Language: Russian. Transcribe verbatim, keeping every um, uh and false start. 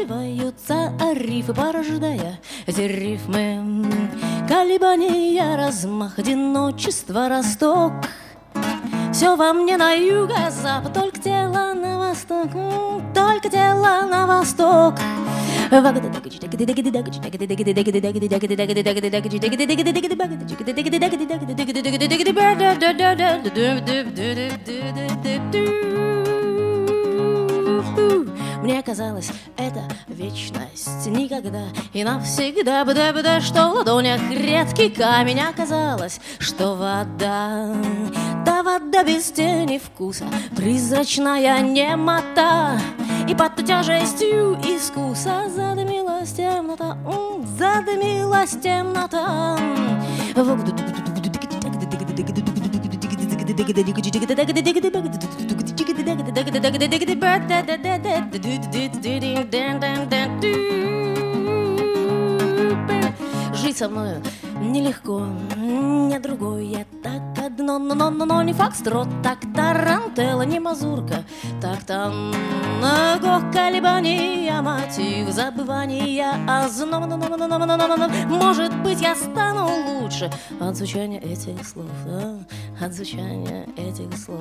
разбиваются рифы, порождая эти рифмы. Колебания, размах, одиночество, росток. Все во мне на юго-запад, только тело на восток, только тело на восток. Мне казалось, это вечность, никогда и навсегда. Бда-бда, что в ладонях редкий камень. Оказалось, что вода, да вода без тени вкуса, призрачная немота. И под тяжестью искуса задымилась темнота, задымилась темнота. Жить со мною нелегко, не другое, так одно, но, но, но, но не фокстрот, так тарантелла, не мазурка, так там много колебания, мотив забывания, а знов, может быть, я стану лучше от звучания этих слов, да? От звучания этих слов.